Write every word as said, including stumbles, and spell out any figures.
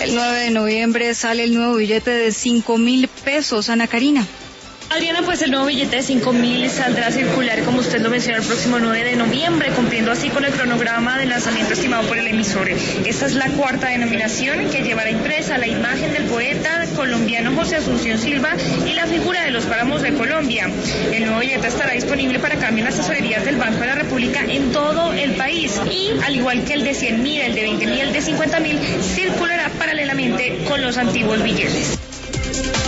El nueve de noviembre sale el nuevo billete de cinco mil pesos. Ana Karina. Adriana, pues el nuevo billete de cinco mil saldrá a circular, como usted lo mencionó, el próximo nueve de noviembre, cumpliendo así con el cronograma de lanzamiento estimado por el emisor. Esta es la cuarta denominación que llevará impresa la imagen del poeta colombiano José Asunción Silva y la figura de los páramos de Colombia. El nuevo billete estará disponible para cambio en las tesorerías del Banco de la República en todo el país y, al igual que el de cien mil, el de veinte mil y el de cincuenta mil, circulará paralelamente con los antiguos billetes.